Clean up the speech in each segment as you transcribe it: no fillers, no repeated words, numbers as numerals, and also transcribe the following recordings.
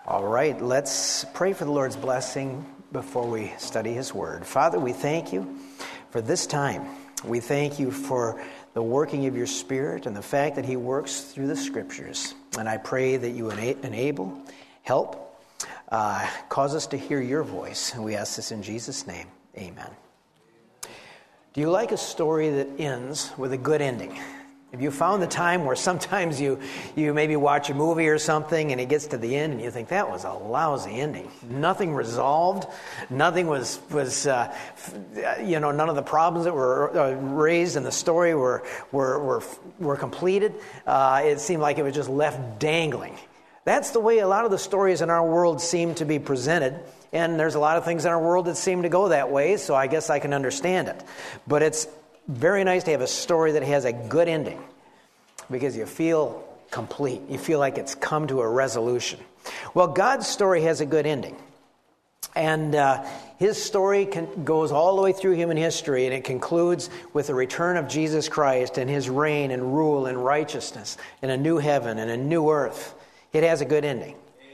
All right, let's pray for the Lord's blessing before we study His Word. Father, we thank you for this time. We thank you for the working of your Spirit and the fact that He works through the Scriptures. And I pray that you enable, help, cause us to hear your voice. And we ask this in Jesus' name. Amen. Do you like a story that ends with a good ending? Have you found the time where sometimes you maybe watch a movie or something and it gets to the end and you think, that was a lousy ending. Nothing resolved. Nothing was none of the problems that were raised in the story were completed. It seemed like it was just left dangling. That's the way a lot of the stories in our world seem to be presented. And there's a lot of things in our world that seem to go that way, so I guess I can understand it. But it's very nice to have a story that has a good ending because you feel complete. You feel like it's come to a resolution. Well, God's story has a good ending. And His story goes all the way through human history, and it concludes with the return of Jesus Christ and His reign and rule and righteousness in a new heaven and a new earth. It has a good ending.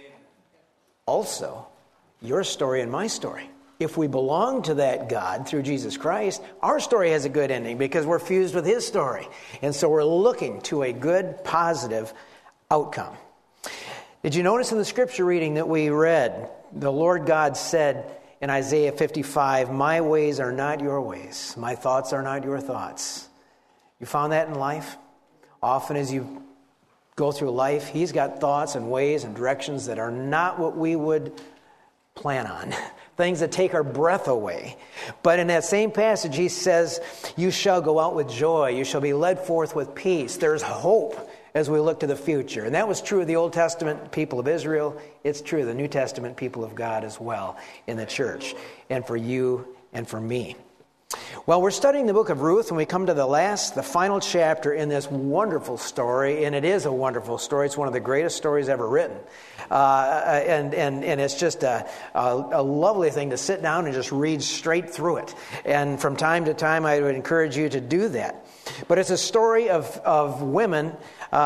Also, your story and my story. If we belong to that God through Jesus Christ, our story has a good ending because we're fused with His story. And so we're looking to a good, positive outcome. Did you notice in the scripture reading that we read, the Lord God said in Isaiah 55, "My ways are not your ways. My thoughts are not your thoughts." You found that in life? Often as you go through life, He's got thoughts and ways and directions that are not what we would plan on. Things that take our breath away. But in that same passage, He says, "You shall go out with joy. You shall be led forth with peace." There's hope as we look to the future. And that was true of the Old Testament people of Israel. It's true of the New Testament people of God as well in the church. And for you and for me. Well, we're studying the book of Ruth, and we come to the final chapter in this wonderful story, and it is a wonderful story. It's one of the greatest stories ever written. And it's just a lovely thing to sit down and just read straight through it. And from time to time, I would encourage you to do that. But it's a story of women.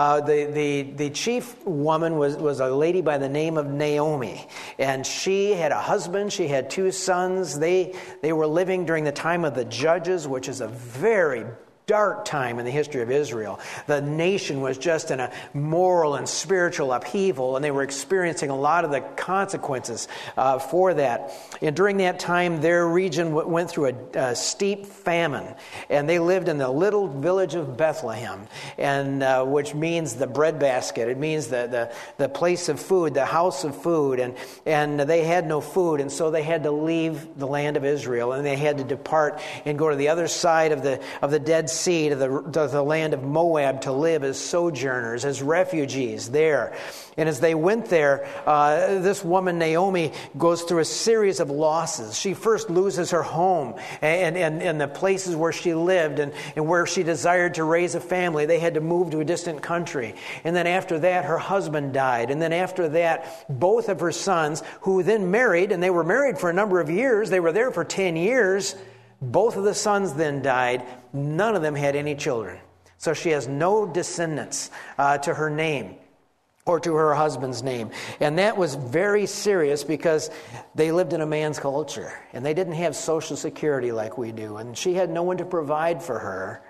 The chief woman was a lady by the name of Naomi. And she had a husband. She had two sons. They were living during the time of the Judges, which is a very dark time in the history of Israel. The nation was just in a moral and spiritual upheaval, and they were experiencing a lot of the consequences for that. And during that time, their region went through a steep famine, and they lived in the little village of Bethlehem, and which means the breadbasket. It means the place of food, the house of food, and they had no food, and so they had to leave the land of Israel, and they had to depart and go to the other side of the Dead Sea, to the land of Moab, to live as sojourners, as refugees there. And as they went there, this woman Naomi goes through a series of losses. She first loses her home and the places where she lived and where she desired to raise a family. They had to move to a distant country. And then after that, her husband died. And then after that, both of her sons, who then married, and they were married for a number of years. They were there for 10 years. Both of the sons then died. None of them had any children. So she has no descendants to her name or to her husband's name. And that was very serious because they lived in a man's culture. And they didn't have Social Security like we do. And she had no one to provide for her.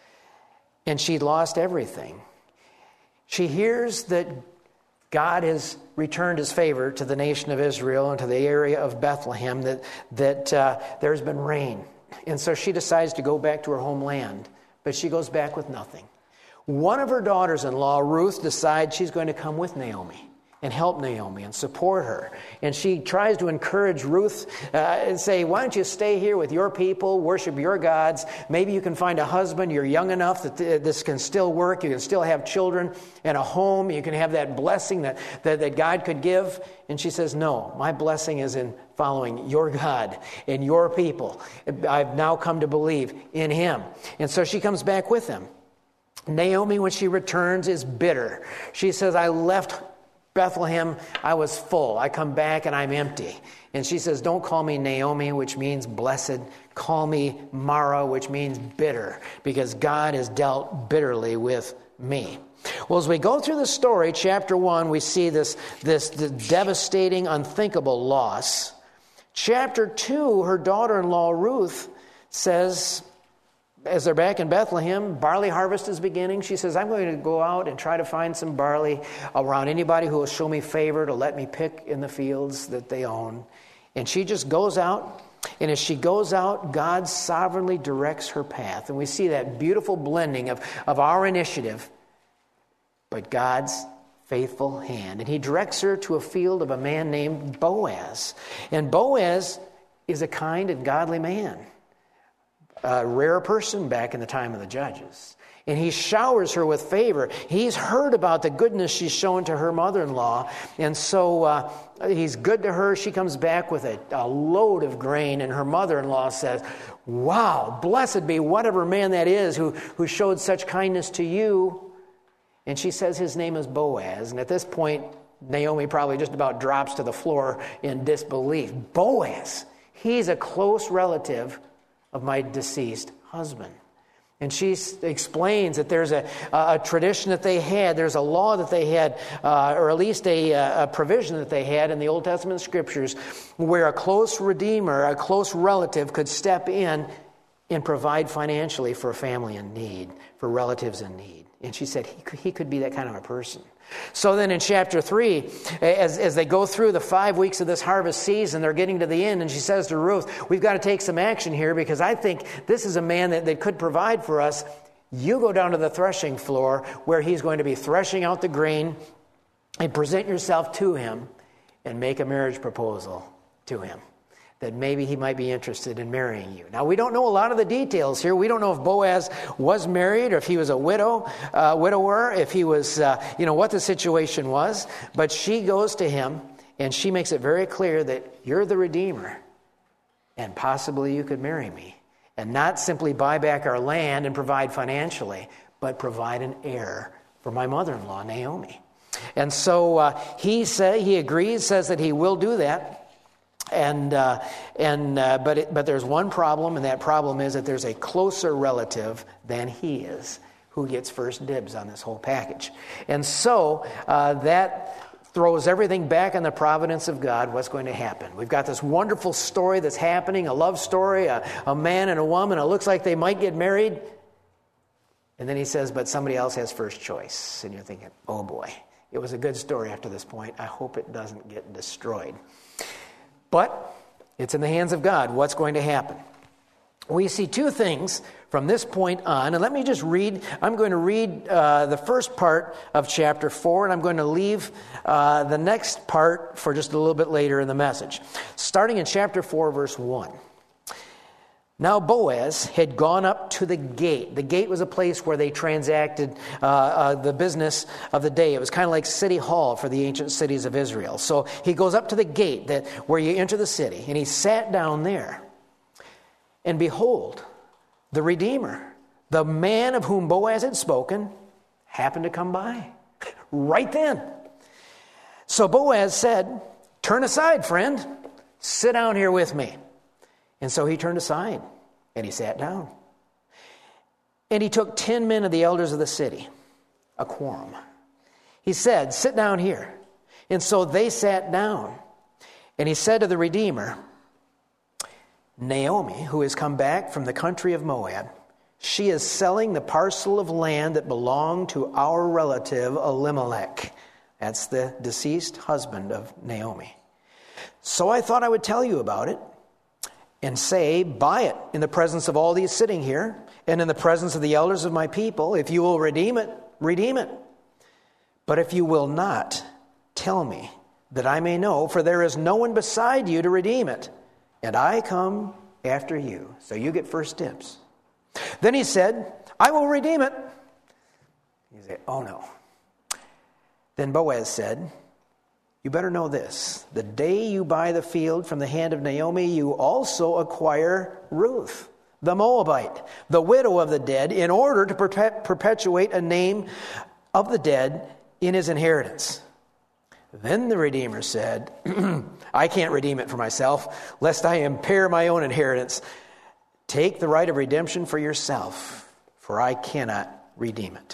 And she'd lost everything. She hears that God has returned His favor to the nation of Israel and to the area of Bethlehem, that there's been rain. And so she decides to go back to her homeland, but she goes back with nothing. One of her daughters-in-law, Ruth, decides she's going to come with Naomi and help Naomi and support her. And she tries to encourage Ruth and say, "Why don't you stay here with your people, worship your gods? Maybe you can find a husband. You're young enough that this can still work. You can still have children and a home. You can have that blessing that God could give." And she says, "No, my blessing is in following your God and your people. I've now come to believe in Him." And so she comes back with them. Naomi, when she returns, is bitter. She says, "I left Bethlehem, I was full. I come back and I'm empty." And she says, "Don't call me Naomi," which means blessed. Call me Mara, which means bitter, because God has dealt bitterly with me. Well, as we go through the story, chapter 1, we see this devastating, unthinkable loss. Chapter 2, her daughter-in-law Ruth says, as they're back in Bethlehem, barley harvest is beginning. She says, I'm going to go out and try to find some barley around anybody who will show me favor to let me pick in the fields that they own. And she just goes out, and as she goes out, God sovereignly directs her path. And we see that beautiful blending of our initiative, but God's faithful hand. And he directs her to a field of a man named Boaz. And Boaz is a kind and godly man. A rare person back in the time of the judges. And he showers her with favor. He's heard about the goodness she's shown to her mother-in-law. And so he's good to her. She comes back with a load of grain. And her mother-in-law says, wow, blessed be whatever man that is who showed such kindness to you. And she says his name is Boaz. And at this point, Naomi probably just about drops to the floor in disbelief. Boaz, he's a close relative of my deceased husband. And she explains that there's a tradition that they had, there's a law that they had, or at least a provision that they had in the Old Testament scriptures where a close redeemer, a close relative could step in and provide financially for a family in need, for relatives in need. And she said he could be that kind of a person. So then in chapter 3, as they go through the 5 weeks of this harvest season, they're getting to the end, and she says to Ruth, we've got to take some action here because I think this is a man that could provide for us. You go down to the threshing floor where he's going to be threshing out the grain and present yourself to him and make a marriage proposal to him, that maybe he might be interested in marrying you. Now, we don't know a lot of the details here. We don't know if Boaz was married or if he was a widower, if he was, what the situation was. But she goes to him, and she makes it very clear that you're the Redeemer, and possibly you could marry me. And not simply buy back our land and provide financially, but provide an heir for my mother-in-law, Naomi. And so he agrees, says that he will do that. But there's one problem, and that problem is that there's a closer relative than he is who gets first dibs on this whole package. And so that throws everything back on the providence of God, what's going to happen. We've got this wonderful story that's happening, a love story, a man and a woman. It looks like they might get married. And then he says, but somebody else has first choice. And you're thinking, oh boy, it was a good story after this point. I hope it doesn't get destroyed. But it's in the hands of God what's going to happen. We see two things from this point on. And let me just read. I'm going to read the first part of chapter 4, and I'm going to leave the next part for just a little bit later in the message. Starting in chapter 4, verse 1. Now Boaz had gone up to the gate. The gate was a place where they transacted the business of the day. It was kind of like City Hall for the ancient cities of Israel. So he goes up to the gate where you enter the city, and he sat down there. And behold, the Redeemer, the man of whom Boaz had spoken, happened to come by right then. So Boaz said, turn aside, friend. Sit down here with me. And so he turned aside, and he sat down. And he took 10 men of the elders of the city, a quorum. He said, sit down here. And so they sat down. And he said to the Redeemer, Naomi, who has come back from the country of Moab, she is selling the parcel of land that belonged to our relative Elimelech. That's the deceased husband of Naomi. So I thought I would tell you about it. And say, buy it in the presence of all these sitting here, and in the presence of the elders of my people. If you will redeem it, redeem it. But if you will not, tell me, that I may know, for there is no one beside you to redeem it, and I come after you. So you get first dibs. Then he said, I will redeem it. You say, oh no. Then Boaz said, you better know this. The day you buy the field from the hand of Naomi, you also acquire Ruth, the Moabite, the widow of the dead, in order to perpetuate a name of the dead in his inheritance. Then the Redeemer said, I can't redeem it for myself, lest I impair my own inheritance. Take the right of redemption for yourself, for I cannot redeem it.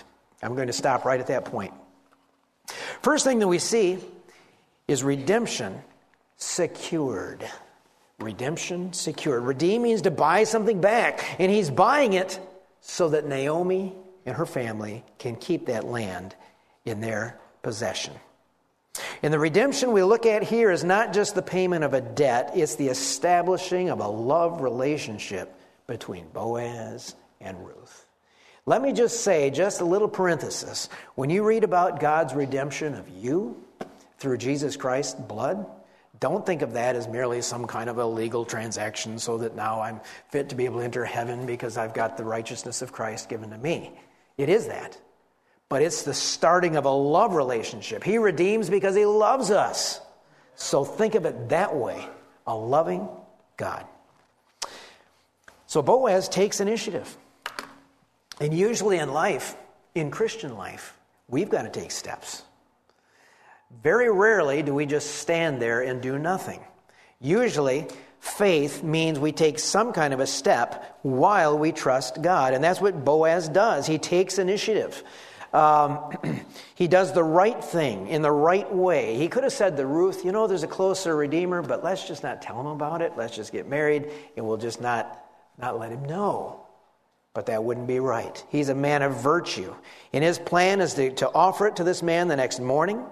I'm going to stop right at that point. First thing that we see is redemption secured. Redemption secured. Redeem means to buy something back, and he's buying it so that Naomi and her family can keep that land in their possession. And the redemption we look at here is not just the payment of a debt, it's the establishing of a love relationship between Boaz and Ruth. Let me just say, just a little parenthesis, when you read about God's redemption of you through Jesus Christ's blood, don't think of that as merely some kind of a legal transaction so that now I'm fit to be able to enter heaven because I've got the righteousness of Christ given to me. It is that. But it's the starting of a love relationship. He redeems because he loves us. So think of it that way, a loving God. So Boaz takes initiative. And usually in life, in Christian life, we've got to take steps. Very rarely do we just stand there and do nothing. Usually, faith means we take some kind of a step while we trust God. And that's what Boaz does. He takes initiative. He does the right thing in the right way. He could have said to Ruth, there's a closer Redeemer, but let's just not tell him about it. Let's just get married, and we'll just not let him know. But that wouldn't be right. He's a man of virtue. And his plan is to offer it to this man the next morning.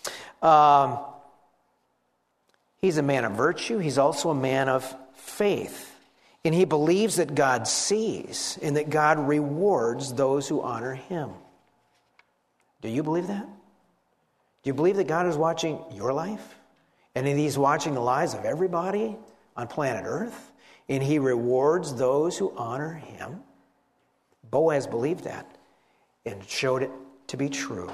He's a man of virtue. He's also a man of faith. And he believes that God sees and that God rewards those who honor him. Do you believe that? Do you believe that God is watching your life? And that he's watching the lives of everybody on planet Earth? And he rewards those who honor him? Boaz believed that and showed it to be true.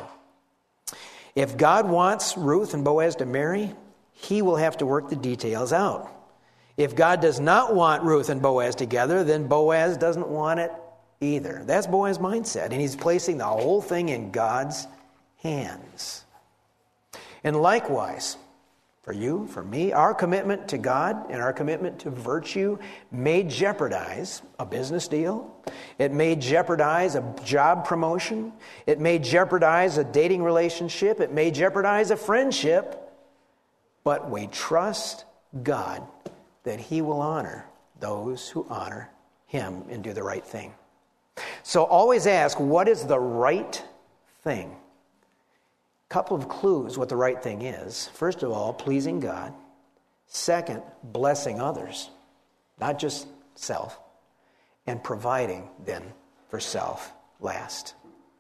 If God wants Ruth and Boaz to marry, he will have to work the details out. If God does not want Ruth and Boaz together, then Boaz doesn't want it either. That's Boaz's mindset, and he's placing the whole thing in God's hands. And likewise, for you, for me, our commitment to God and our commitment to virtue may jeopardize a business deal. It may jeopardize a job promotion. It may jeopardize a dating relationship. It may jeopardize a friendship. But we trust God that he will honor those who honor him and do the right thing. So always ask, what is the right thing? Couple of clues what the right thing is. First of all, pleasing God. Second, blessing others, not just self. And providing then for self last.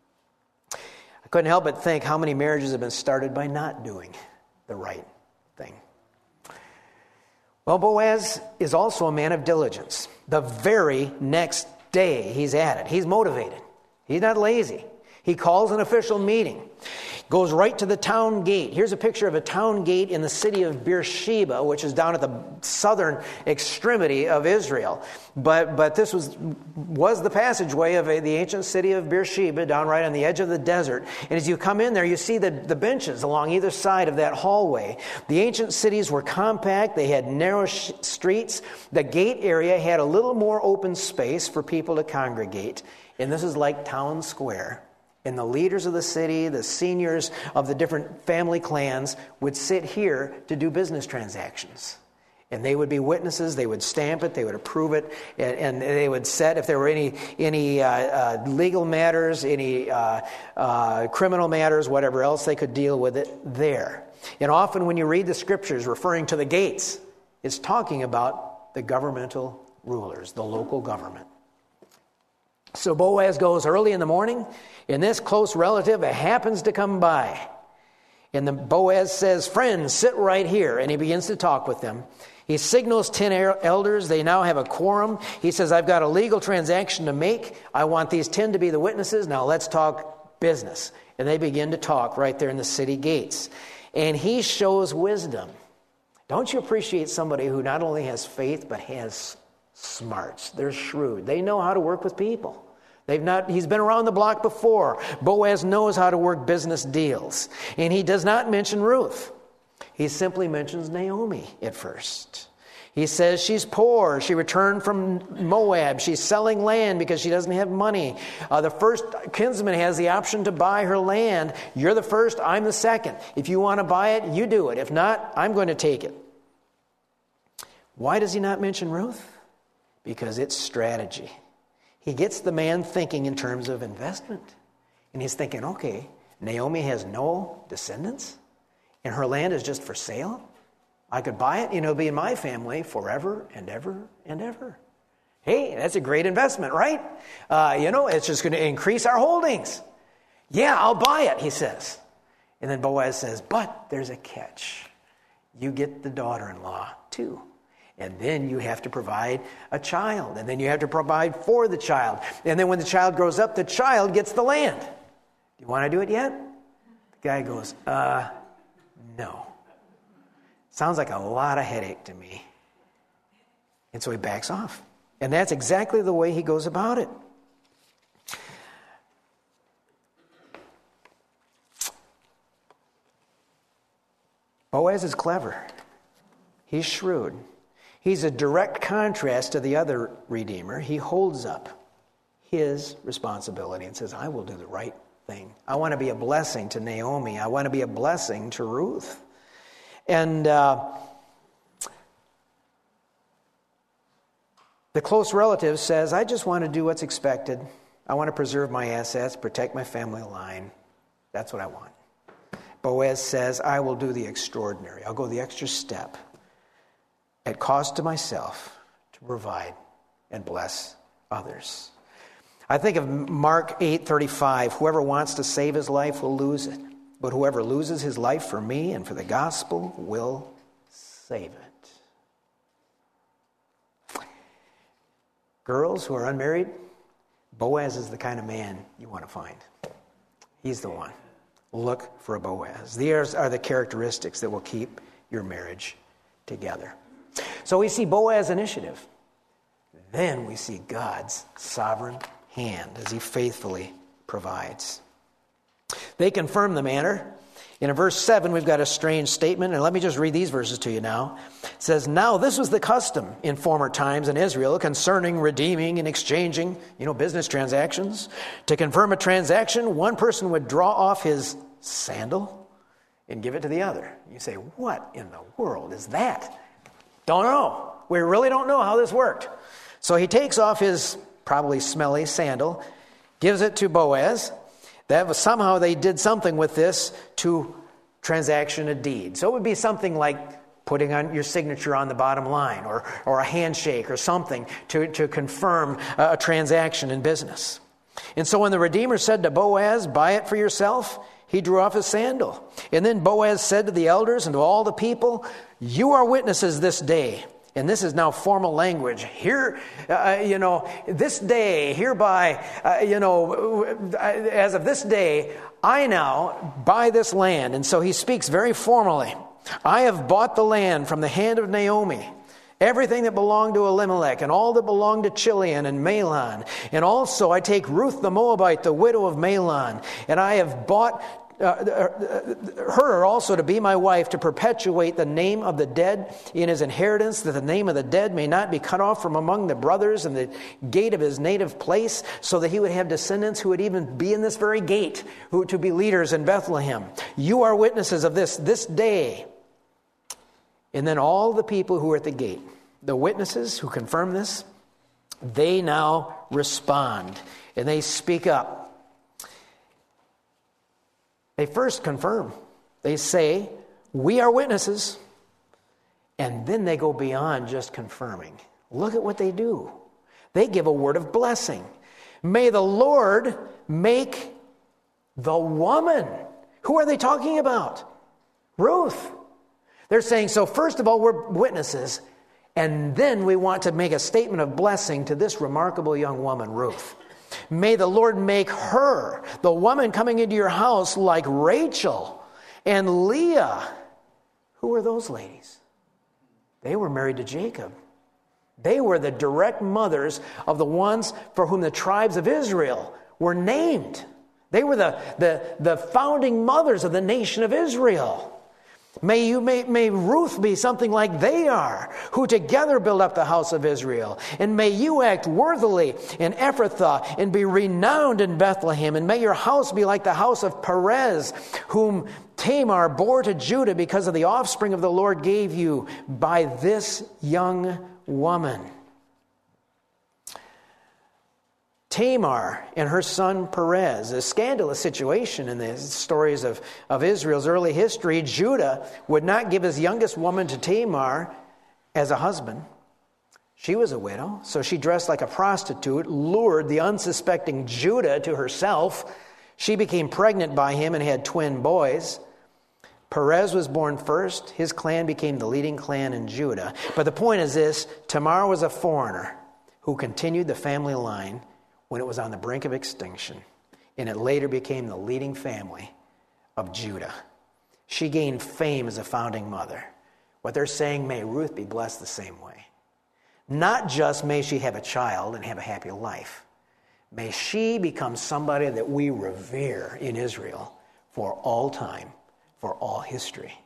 I couldn't help but think how many marriages have been started by not doing the right thing. Well, Boaz is also a man of diligence. The very next day he's at it. He's motivated. He's not lazy. He calls an official meeting. Goes right to the town gate. Here's a picture of a town gate in the city of Beersheba, which is down at the southern extremity of Israel. But this was the passageway of the ancient city of Beersheba, down right on the edge of the desert. And as you come in there, you see the benches along either side of that hallway. The ancient cities were compact. They had narrow streets. The gate area had a little more open space for people to congregate. And this is like town square. And the leaders of the city, the seniors of the different family clans would sit here to do business transactions. And they would be witnesses, they would stamp it, they would approve it, and they would set, if there were any legal matters, any criminal matters, whatever else, they could deal with it there. And often when you read the scriptures referring to the gates, it's talking about the governmental rulers, the local government. So Boaz goes early in the morning, and this close relative happens to come by. And Boaz says, "Friends, sit right here." And he begins to talk with them. He signals 10 elders. They now have a quorum. He says, "I've got a legal transaction to make. I want these 10 to be the witnesses. Now let's talk business." And they begin to talk right there in the city gates. And he shows wisdom. Don't you appreciate somebody who not only has faith, but has smarts? They're shrewd. They know how to work with people. He's been around the block before. Boaz knows how to work business deals. And he does not mention Ruth. He simply mentions Naomi at first. He says she's poor. She returned from Moab. She's selling land because she doesn't have money. The first kinsman has the option to buy her land. You're the first, I'm the second. If you want to buy it, you do it. If not, I'm going to take it. Why does he not mention Ruth? Because it's strategy. He gets the man thinking in terms of investment. And he's thinking, okay, Naomi has no descendants, and her land is just for sale. I could buy it, it'll be in my family forever and ever and ever. Hey, that's a great investment, right? It's just going to increase our holdings. Yeah, I'll buy it, he says. And then Boaz says, but there's a catch. You get the daughter-in-law too. And then you have to provide a child. And then you have to provide for the child. And then when the child grows up, the child gets the land. Do you want to do it yet? The guy goes, no. Sounds like a lot of headache to me. And so he backs off. And that's exactly the way he goes about it. Boaz is clever. He's shrewd. He's a direct contrast to the other redeemer. He holds up his responsibility and says, I will do the right thing. I want to be a blessing to Naomi. I want to be a blessing to Ruth. And the close relative says, I just want to do what's expected. I want to preserve my assets, protect my family line. That's what I want. Boaz says, I will do the extraordinary. I'll go the extra step at cost to myself to provide and bless others. I think of Mark 8:35. Whoever wants to save his life will lose it. But whoever loses his life for me and for the gospel will save it. Girls who are unmarried, Boaz is the kind of man you want to find. He's the one. Look for a Boaz. These are the characteristics that will keep your marriage together. So we see Boaz's initiative. Then we see God's sovereign hand as he faithfully provides. They confirm the manner. In verse 7, we've got a strange statement, and let me just read these verses to you now. It says, now this was the custom in former times in Israel concerning redeeming and exchanging, business transactions. To confirm a transaction, one person would draw off his sandal and give it to the other. You say, what in the world is that? Don't know. We really don't know how this worked. So he takes off his probably smelly sandal, gives it to Boaz. That was somehow they did something with this to transaction a deed. So it would be something like putting on your signature on the bottom line or a handshake or something to confirm a transaction in business. And so when the Redeemer said to Boaz, buy it for yourself, he drew off his sandal. And then Boaz said to the elders and to all the people, you are witnesses this day. And this is now formal language. Here, this day, hereby, as of this day, I now buy this land. And so he speaks very formally. I have bought the land from the hand of Naomi, everything that belonged to Elimelech and all that belonged to Chilion and Mahlon. And also I take Ruth the Moabite, the widow of Mahlon, and I have bought her also to be my wife, to perpetuate the name of the dead in his inheritance, that the name of the dead may not be cut off from among the brothers and the gate of his native place, so that he would have descendants who would even be in this very gate, who to be leaders in Bethlehem. You are witnesses of this day. And then all the people who are at the gate, the witnesses who confirm this, they now respond and they speak up. They first confirm. They say, we are witnesses. And then they go beyond just confirming. Look at what they do. They give a word of blessing. May the Lord make the woman. Who are they talking about? Ruth. They're saying, so first of all, we're witnesses. And then we want to make a statement of blessing to this remarkable young woman, Ruth. May the Lord make her, the woman coming into your house, like Rachel and Leah. Who were those ladies? They were married to Jacob. They were the direct mothers of the ones for whom the tribes of Israel were named. They were the founding mothers of the nation of Israel. May Ruth be something like they are, who together build up the house of Israel. And may you act worthily in Ephrathah and be renowned in Bethlehem. And may your house be like the house of Perez, whom Tamar bore to Judah because of the offspring of the Lord gave you by this young woman. Tamar and her son Perez, a scandalous situation in the stories of Israel's early history. Judah would not give his youngest woman to Tamar as a husband. She was a widow, so she dressed like a prostitute, lured the unsuspecting Judah to herself. She became pregnant by him and had twin boys. Perez was born first. His clan became the leading clan in Judah. But the point is this: Tamar was a foreigner who continued the family line when it was on the brink of extinction, and it later became the leading family of Judah. She gained fame as a founding mother. What they're saying, may Ruth be blessed the same way. Not just may she have a child and have a happy life. May she become somebody that we revere in Israel for all time, for all history.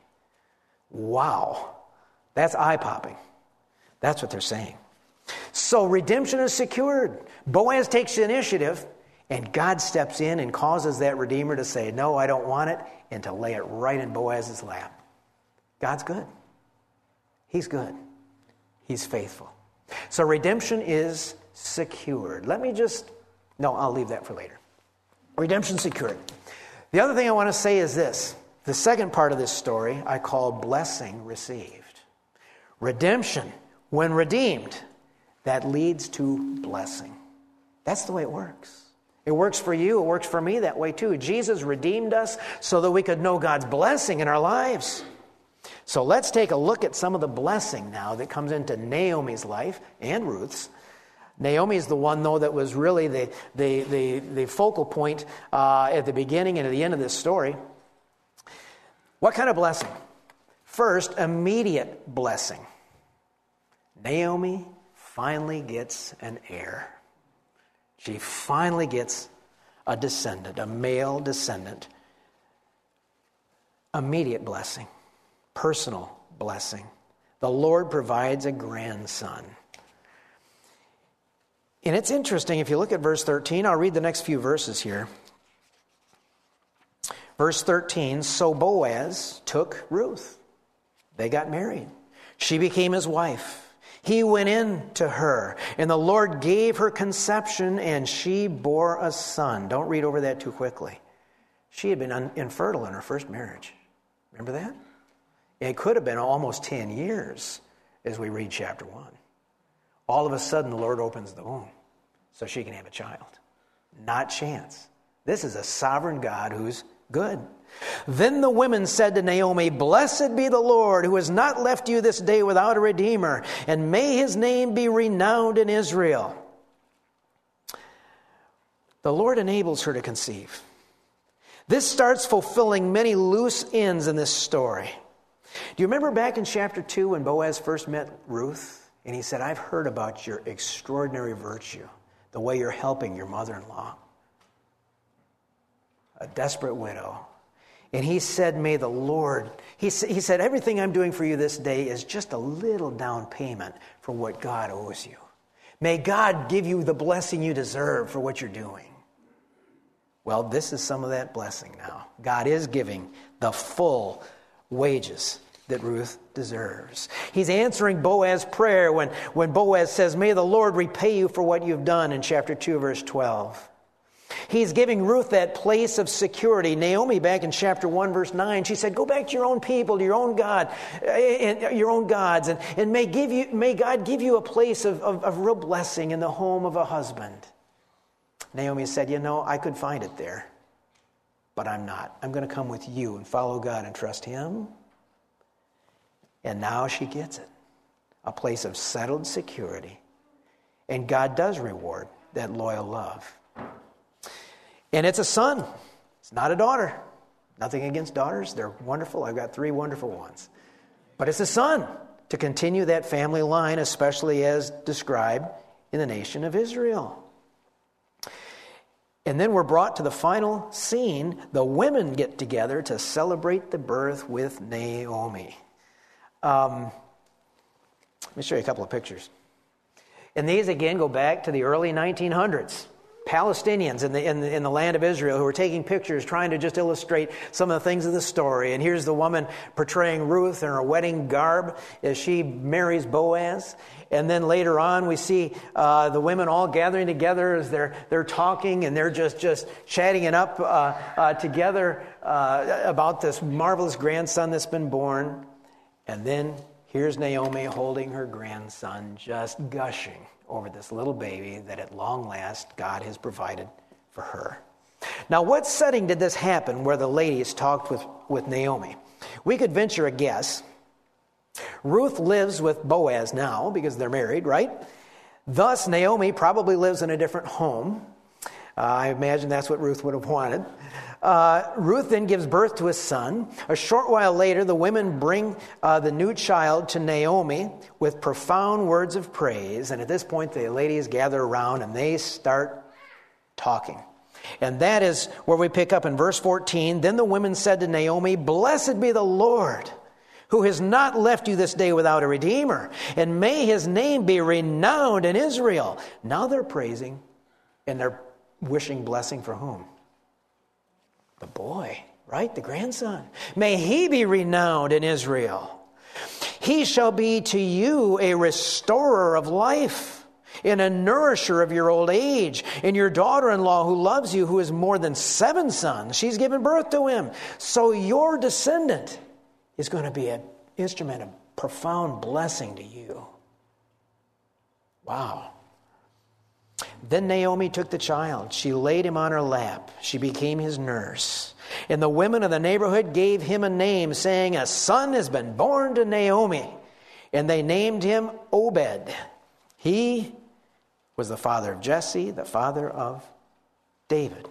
Wow. That's eye-popping. That's what they're saying. So redemption is secured. Boaz takes the initiative, and God steps in and causes that Redeemer to say, no, I don't want it, and to lay it right in Boaz's lap. God's good. He's good. He's faithful. So redemption is secured. I'll leave that for later. Redemption secured. The other thing I want to say is this. The second part of this story I call blessing received. Redemption, when redeemed, that leads to blessing. That's the way it works. It works for you. It works for me that way too. Jesus redeemed us so that we could know God's blessing in our lives. So let's take a look at some of the blessing now that comes into Naomi's life and Ruth's. Naomi is the one, though, that was really the focal point at the beginning and at the end of this story. What kind of blessing? First, immediate blessing. Naomi finally gets an heir. She finally gets a descendant, a male descendant. Immediate blessing. Personal blessing. The Lord provides a grandson. And it's interesting, if you look at verse 13, I'll read the next few verses here. Verse 13, so Boaz took Ruth. They got married. She became his wife. He went in to her, and the Lord gave her conception, and she bore a son. Don't read over that too quickly. She had been infertile in her first marriage. Remember that? It could have been almost 10 years as we read chapter 1. All of a sudden, the Lord opens the womb so she can have a child. Not chance. This is a sovereign God who's good. Then the women said to Naomi, blessed be the Lord who has not left you this day without a redeemer, and may his name be renowned in Israel. The Lord enables her to conceive. This starts fulfilling many loose ends in this story. Do you remember back in chapter 2 when Boaz first met Ruth? And he said, I've heard about your extraordinary virtue, the way you're helping your mother-in-law, a desperate widow. And he said, may the Lord, he said, everything I'm doing for you this day is just a little down payment for what God owes you. May God give you the blessing you deserve for what you're doing. Well, this is some of that blessing now. God is giving the full wages that Ruth deserves. He's answering Boaz's prayer when Boaz says, may the Lord repay you for what you've done in chapter 2, verse 12. He's giving Ruth that place of security. Naomi, back in chapter 1, verse 9, she said, go back to your own people, to your own God, and your own gods, and may God give you a place of real blessing in the home of a husband. Naomi said, I could find it there, but I'm not. I'm going to come with you and follow God and trust him. And now she gets it, a place of settled security. And God does reward that loyal love. And it's a son. It's not a daughter. Nothing against daughters. They're wonderful. I've got 3 wonderful ones. But it's a son to continue that family line, especially as described in the nation of Israel. And then we're brought to the final scene. The women get together to celebrate the birth with Naomi. Let me show you a couple of pictures. And these, again, go back to the early 1900s. Palestinians in the land of Israel who were taking pictures, trying to just illustrate some of the things of the story. And here's the woman portraying Ruth in her wedding garb as she marries Boaz. And then later on, we see the women all gathering together as they're talking, and they're just chatting it up together about this marvelous grandson that's been born. And then here's Naomi holding her grandson, just gushing over this little baby that at long last God has provided for her. Now, what setting did this happen where the ladies talked with Naomi? We could venture a guess. Ruth lives with Boaz now because they're married, right? Thus, Naomi probably lives in a different home. I imagine that's what Ruth would have wanted. Ruth then gives birth to a son. A short while later, the women bring the new child to Naomi with profound words of praise. And at this point, the ladies gather around and they start talking. And that is where we pick up in verse 14. Then the women said to Naomi, "Blessed be the Lord, who has not left you this day without a redeemer, and may his name be renowned in Israel." Now they're praising and they're wishing blessing for whom? The boy, right? The grandson. May he be renowned in Israel. He shall be to you a restorer of life and a nourisher of your old age. And your daughter-in-law who loves you, who has more than 7 sons, she's given birth to him. So your descendant is going to be an instrument of profound blessing to you. Wow. Then Naomi took the child. She laid him on her lap. She became his nurse. And the women of the neighborhood gave him a name, saying, "A son has been born to Naomi." And they named him Obed. He was the father of Jesse, the father of David.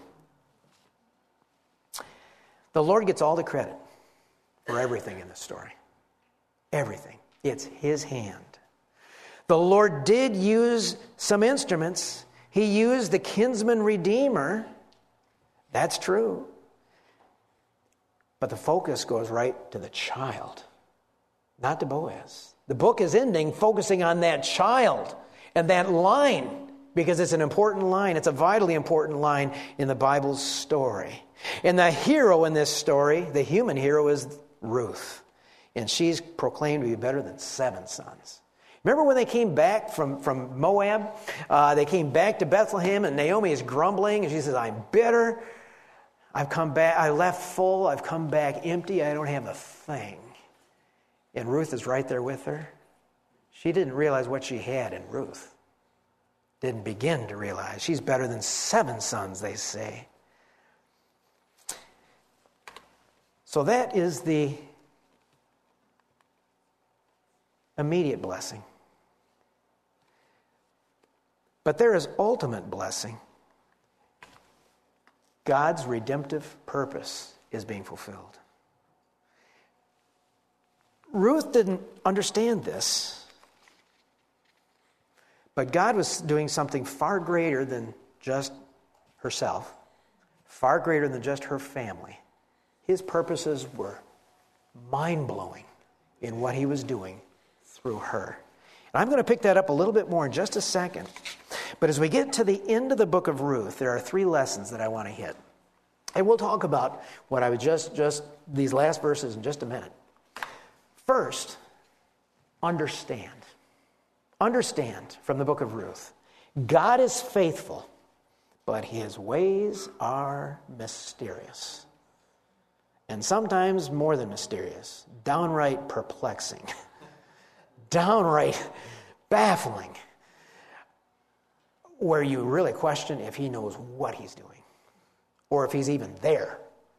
The Lord gets all the credit for everything in this story. Everything. It's his hand. The Lord did use some instruments. He used the kinsman redeemer. That's true. But the focus goes right to the child, not to Boaz. The book is ending focusing on that child and that line, because it's an important line. It's a vitally important line in the Bible's story. And the hero in this story, the human hero, is Ruth. And she's proclaimed to be better than 7 sons. Remember when they came back from Moab? They came back to Bethlehem, and Naomi is grumbling, and she says, "I'm bitter. I've come back. I left full. I've come back empty. I don't have a thing." And Ruth is right there with her. She didn't realize what she had in Ruth. Didn't begin to realize. She's better than 7 sons, they say. So that is the immediate blessing. But there is ultimate blessing. God's redemptive purpose is being fulfilled. Ruth didn't understand this, but God was doing something far greater than just herself, far greater than just her family. His purposes were mind-blowing in what he was doing through her. And I'm going to pick that up a little bit more in just a second. But as we get to the end of the book of Ruth, there are 3 lessons that I want to hit. And we'll talk about what I was just these last verses in just a minute. First, understand. Understand from the book of Ruth. God is faithful, but his ways are mysterious. And sometimes more than mysterious, downright perplexing. Downright baffling, where you really question if he knows what he's doing or if he's even there.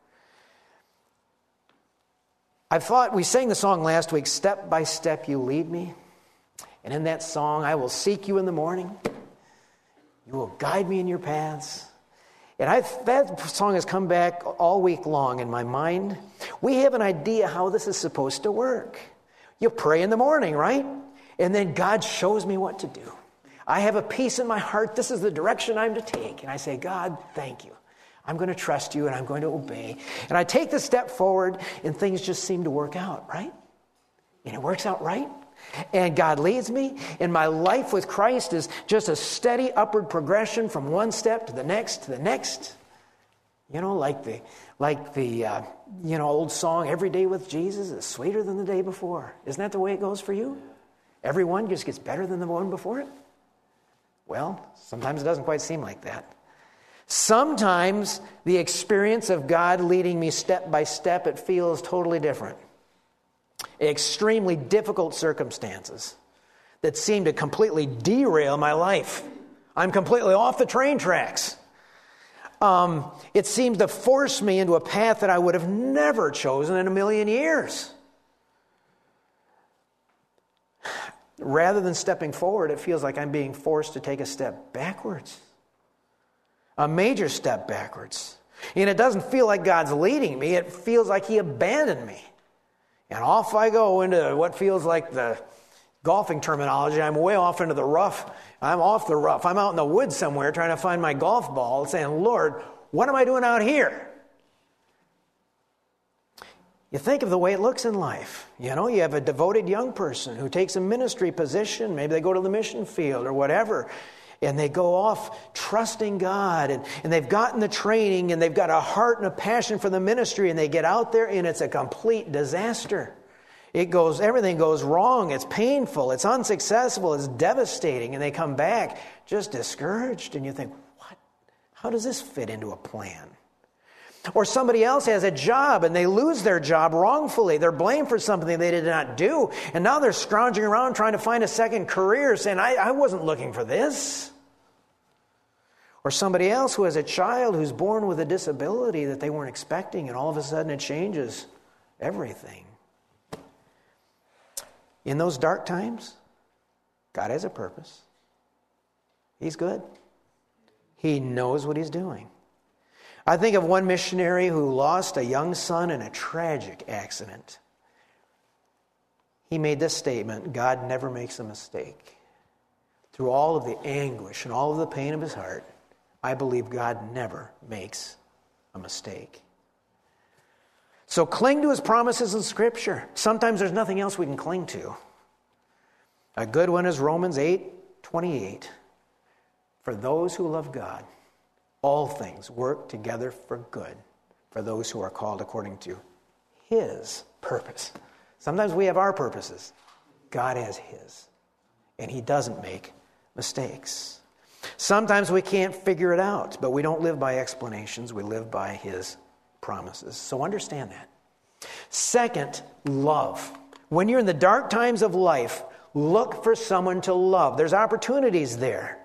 I thought we sang the song last week, "Step by Step You Lead Me." And in that song, "I will seek you in the morning. You will guide me in your paths." And that song has come back all week long in my mind. We have an idea how this is supposed to work. You pray in the morning, right? And then God shows me what to do. I have a peace in my heart. This is the direction I'm to take. And I say, God, thank you. I'm going to trust you and I'm going to obey. And I take the step forward and things just seem to work out, right? And it works out right. And God leads me. And my life with Christ is just a steady upward progression from one step to the next to the next. You know, like the old song, "Every day with Jesus is sweeter than the day before." Isn't that the way it goes for you? Every one just gets better than the one before it? Well, sometimes it doesn't quite seem like that. Sometimes the experience of God leading me step by step, it feels totally different. Extremely difficult circumstances that seem to completely derail my life. I'm completely off the train tracks. It seems to force me into a path that I would have never chosen in a million years. Rather than stepping forward, it feels like I'm being forced to take a step backwards. A major step backwards. And it doesn't feel like God's leading me. It feels like He abandoned me. And off I go into what feels like the golfing terminology. I'm way off into the rough. I'm off the rough. I'm out in the woods somewhere trying to find my golf ball, saying, Lord, what am I doing out here? You think of the way it looks in life. You know, you have a devoted young person who takes a ministry position. Maybe they go to the mission field or whatever. And they go off trusting God. And they've gotten the training. And they've got a heart and a passion for the ministry. And they get out there and it's a complete disaster. Everything goes wrong. It's painful. It's unsuccessful. It's devastating. And they come back just discouraged. And you think, what? How does this fit into a plan? Or somebody else has a job and they lose their job wrongfully. They're blamed for something they did not do. And now they're scrounging around trying to find a second career saying, I wasn't looking for this. Or somebody else who has a child who's born with a disability that they weren't expecting and all of a sudden it changes everything. In those dark times, God has a purpose. He's good. He knows what He's doing. I think of one missionary who lost a young son in a tragic accident. He made this statement, God never makes a mistake. Through all of the anguish and all of the pain of his heart, I believe God never makes a mistake. So cling to His promises in Scripture. Sometimes there's nothing else we can cling to. A good one is Romans 8:28. For those who love God, all things work together for good for those who are called according to His purpose. Sometimes we have our purposes. God has His. And He doesn't make mistakes. Sometimes we can't figure it out, but we don't live by explanations. We live by His promises. So understand that. Second, love. When you're in the dark times of life, look for someone to love. There's opportunities there.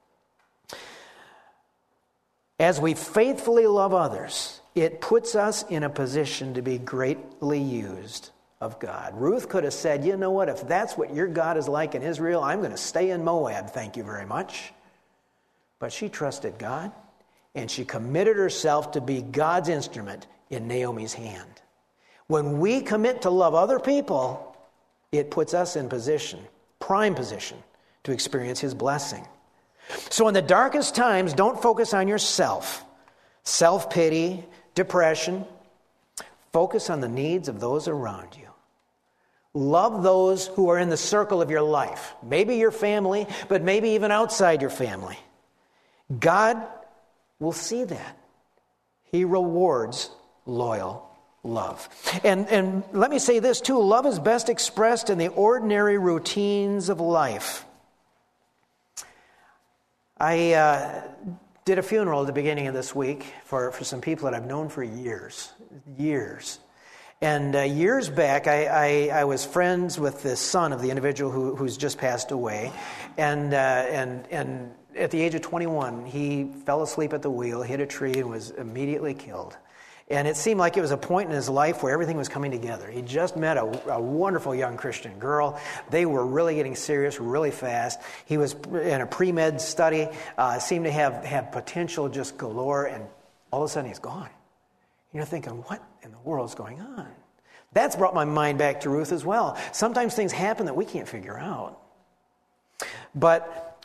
As we faithfully love others, it puts us in a position to be greatly used of God. Ruth could have said, you know what, if that's what your God is like in Israel, I'm going to stay in Moab, thank you very much. But she trusted God, and she committed herself to be God's instrument in Naomi's hand. When we commit to love other people, it puts us in position, prime position, to experience His blessing. So in the darkest times, don't focus on yourself. Self-pity, depression. Focus on the needs of those around you. Love those who are in the circle of your life. Maybe your family, but maybe even outside your family. God will see that. He rewards loyal love. And let me say this too. Love is best expressed in the ordinary routines of life. I did a funeral at the beginning of this week for some people that I've known for years. And years back, I was friends with the son of the individual who's just passed away. And at the age of 21, he fell asleep at the wheel, hit a tree, and was immediately killed. And it seemed like it was a point in his life where everything was coming together. He just met a wonderful young Christian girl. They were really getting serious really fast. He was in a pre-med study, seemed to have potential just galore, and all of a sudden he's gone. You're thinking, what in the world is going on? That's brought my mind back to Ruth as well. Sometimes things happen that we can't figure out. But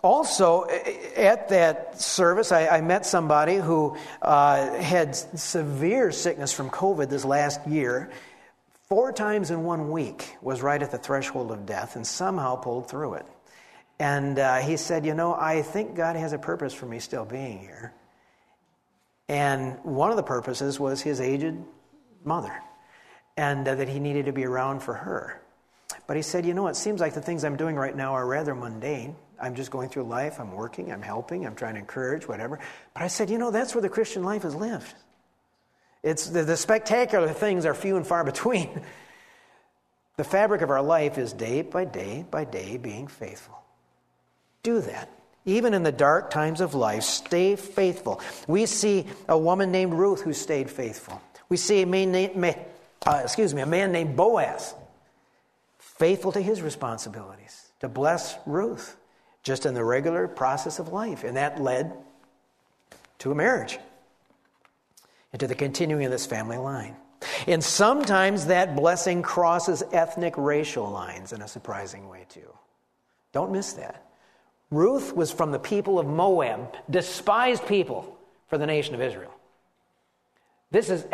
Also, at that service, I met somebody who had severe sickness from COVID this last year. 4 times in 1 week was right at the threshold of death and somehow pulled through it. And he said, I think God has a purpose for me still being here. And one of the purposes was his aged mother, and that he needed to be around for her. But he said, it seems like the things I'm doing right now are rather mundane. I'm just going through life, I'm working, I'm helping, I'm trying to encourage, whatever. But I said, that's where the Christian life is lived. It's the spectacular things are few and far between. The fabric of our life is day by day by day being faithful. Do that. Even in the dark times of life, stay faithful. We see a woman named Ruth who stayed faithful. We see a man named Boaz, faithful to his responsibilities, to bless Ruth, just in the regular process of life. And that led to a marriage and to the continuing of this family line. And sometimes that blessing crosses ethnic, racial lines in a surprising way too. Don't miss that. Ruth was from the people of Moab, despised people for the nation of Israel. This is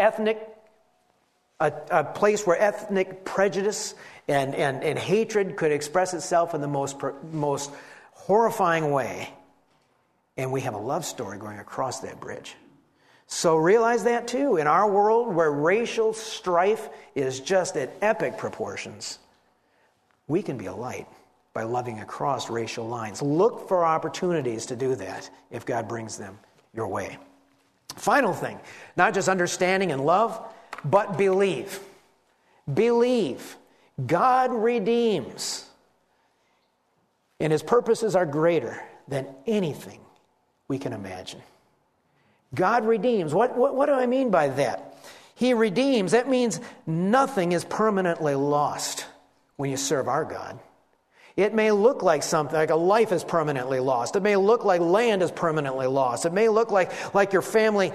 a place where ethnic prejudice and hatred could express itself in the most horrifying way. And we have a love story going across that bridge. So realize that too. In our world where racial strife is just at epic proportions, we can be a light by loving across racial lines. Look for opportunities to do that if God brings them your way. Final thing, not just understanding and love, but believe. Believe. God redeems. And his purposes are greater than anything we can imagine. God redeems. What do I mean by that? He redeems. That means nothing is permanently lost when you serve our God. It may look like something, like a life is permanently lost. It may look like land is permanently lost. It may look like your family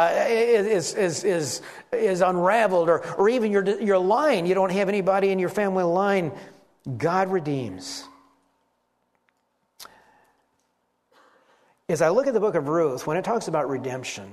is unraveled, or even your line. You don't have anybody in your family line. God redeems. As I look at the book of Ruth, when it talks about redemption,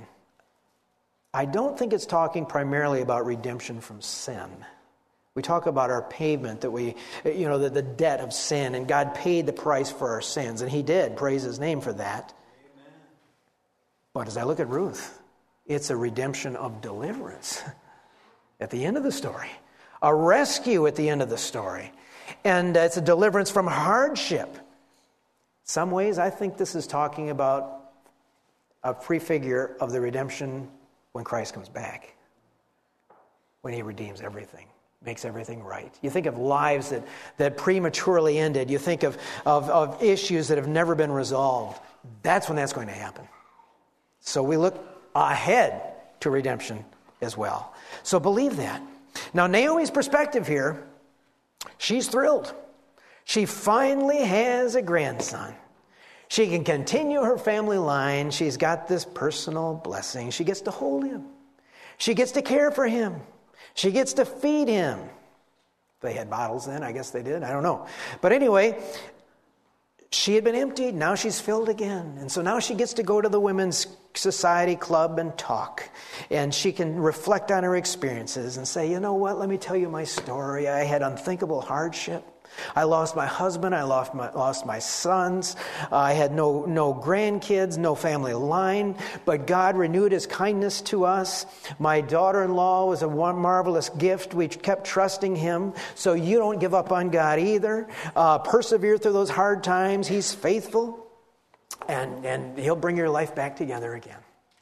I don't think it's talking primarily about redemption from sin. We talk about our payment, that the debt of sin, and God paid the price for our sins, and he did. Praise his name for that. Amen. But as I look at Ruth, it's a redemption of deliverance at the end of the story, a rescue at the end of the story, and it's a deliverance from hardship. Some ways I think this is talking about a prefigure of the redemption when Christ comes back, when he redeems everything. Makes everything right. You think of lives that prematurely ended. You think of issues that have never been resolved. That's when that's going to happen. So we look ahead to redemption as well. So believe that. Now Naomi's perspective here, she's thrilled. She finally has a grandson. She can continue her family line. She's got this personal blessing. She gets to hold him. She gets to care for him. She gets to feed him. They had bottles then, I guess they did. I don't know. But anyway, she had been emptied. Now she's filled again. And so now she gets to go to the women's society club and talk. And she can reflect on her experiences and say, you know what, let me tell you my story. I had unthinkable hardship. I lost my husband. I lost my sons. I had no grandkids, no family line. But God renewed his kindness to us. My daughter-in-law was a marvelous gift. We kept trusting him. So you don't give up on God either. Persevere through those hard times. He's faithful. And he'll bring your life back together again.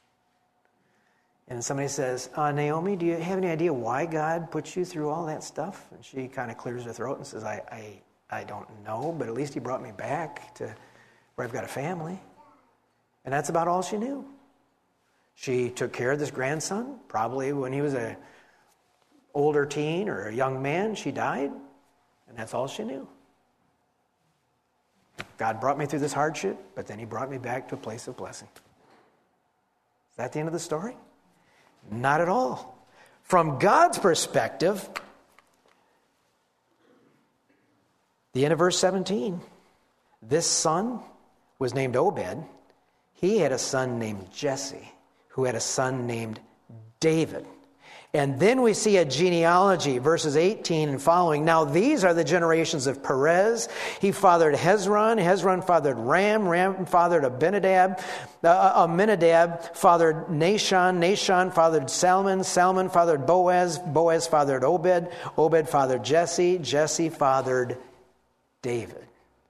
And somebody says, Naomi, do you have any idea why God puts you through all that stuff? And she kind of clears her throat and says, I don't know, but at least he brought me back to where I've got a family. And that's about all she knew. She took care of this grandson. Probably when he was an older teen or a young man, she died. And that's all she knew. God brought me through this hardship, but then he brought me back to a place of blessing. Is that the end of the story? Not at all. From God's perspective, the end of verse 17, this son was named Obed, he had a son named Jesse, who had a son named David. And then we see a genealogy, verses 18 and following. Now these are the generations of Perez. He fathered Hezron. Hezron fathered Ram. Ram fathered Abinadab. Aminadab fathered Nahshon. Nahshon fathered Salmon. Salmon fathered Boaz. Boaz fathered Obed. Obed fathered Jesse. Jesse fathered David.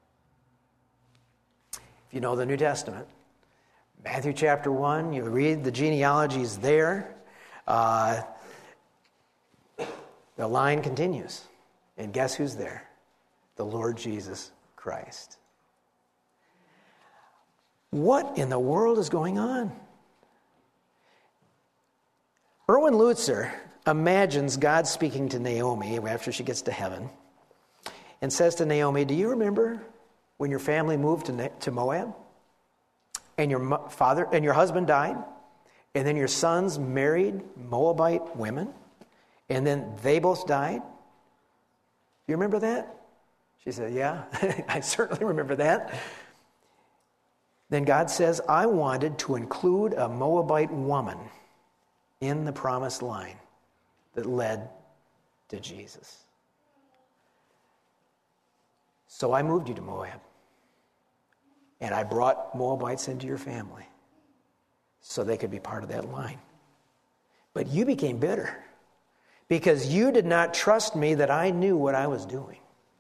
If you know the New Testament, Matthew chapter 1, you read the genealogies there. The line continues. And guess who's there? The Lord Jesus Christ. What in the world is going on? Erwin Lutzer imagines God speaking to Naomi after she gets to heaven and says to Naomi, do you remember when your family moved to Moab and your father and your husband died and then your sons married Moabite women? And then they both died? You remember that? She said, yeah, I certainly remember that. Then God says, I wanted to include a Moabite woman in the promised line that led to Jesus. So I moved you to Moab. And I brought Moabites into your family so they could be part of that line. But you became bitter, because you did not trust me that I knew what I was doing.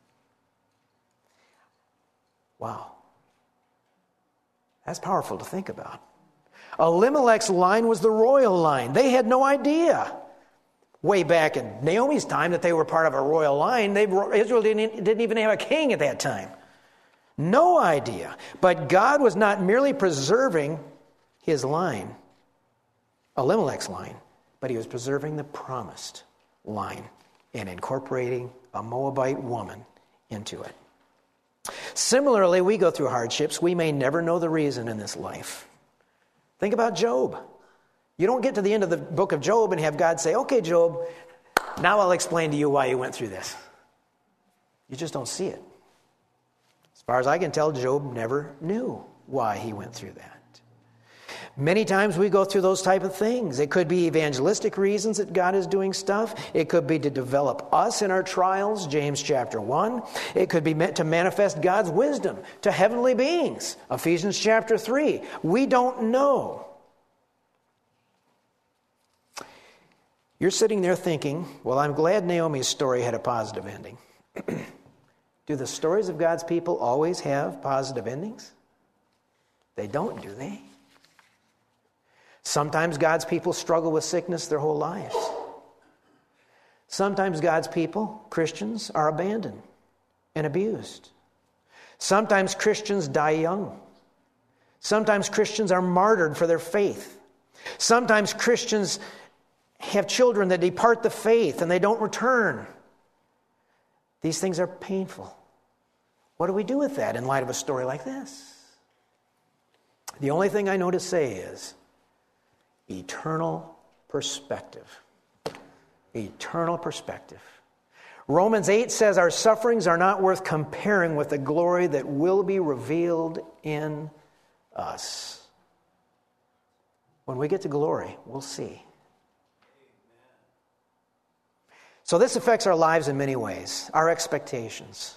Wow. That's powerful to think about. Elimelech's line was the royal line. They had no idea way back in Naomi's time that they were part of a royal line. Israel didn't even have a king at that time. No idea. But God was not merely preserving his line, Elimelech's line, but he was preserving the promised line and incorporating a Moabite woman into it. Similarly, we go through hardships. We may never know the reason in this life. Think about Job. You don't get to the end of the book of Job and have God say, okay, Job, now I'll explain to you why you went through this. You just don't see it. As far as I can tell, Job never knew why he went through that. Many times we go through those type of things. It could be evangelistic reasons that God is doing stuff. It could be to develop us in our trials, James chapter 1. It could be meant to manifest God's wisdom to heavenly beings, Ephesians chapter 3. We don't know. You're sitting there thinking, well, I'm glad Naomi's story had a positive ending. Do the stories of God's people always have positive endings? They don't, do they? Sometimes God's people struggle with sickness their whole lives. Sometimes God's people, Christians, are abandoned and abused. Sometimes Christians die young. Sometimes Christians are martyred for their faith. Sometimes Christians have children that depart the faith and they don't return. These things are painful. What do we do with that in light of a story like this? The only thing I know to say is eternal perspective. Eternal perspective. Romans 8 says our sufferings are not worth comparing with the glory that will be revealed in us. When we get to glory, we'll see. So this affects our lives in many ways. Our expectations.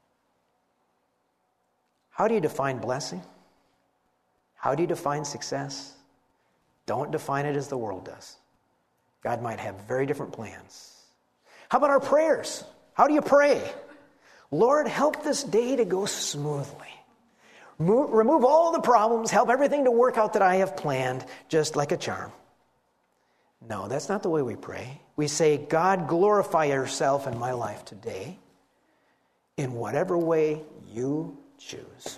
How do you define blessing? How do you define success? Don't define it as the world does. God might have very different plans. How about our prayers? How do you pray? Lord, help this day to go smoothly. Remove all the problems. Help everything to work out that I have planned, just like a charm. No, that's not the way we pray. We say, God, glorify yourself in my life today in whatever way you choose.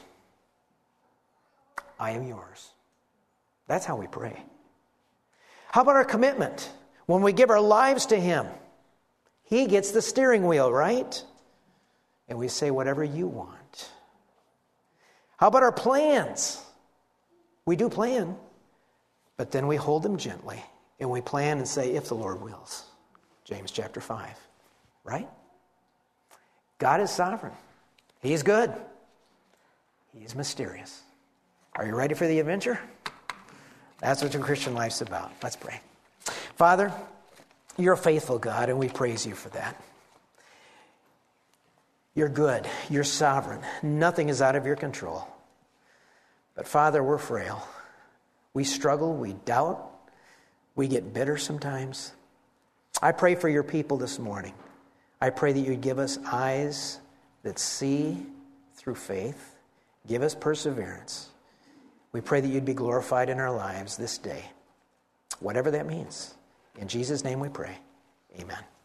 I am yours. That's how we pray. How about our commitment? When we give our lives to Him, He gets the steering wheel, right? And we say, whatever you want. How about our plans? We do plan, but then we hold them gently. And we plan and say, if the Lord wills. James chapter 5. Right? God is sovereign. He's good. He's mysterious. Are you ready for the adventure? That's what your Christian life's about. Let's pray. Father, you're a faithful God, and we praise you for that. You're good. You're sovereign. Nothing is out of your control. But Father, we're frail. We struggle. We doubt. We get bitter sometimes. I pray for your people this morning. I pray that you'd give us eyes that see through faith. Give us perseverance. We pray that you'd be glorified in our lives this day, whatever that means. In Jesus' name we pray. Amen.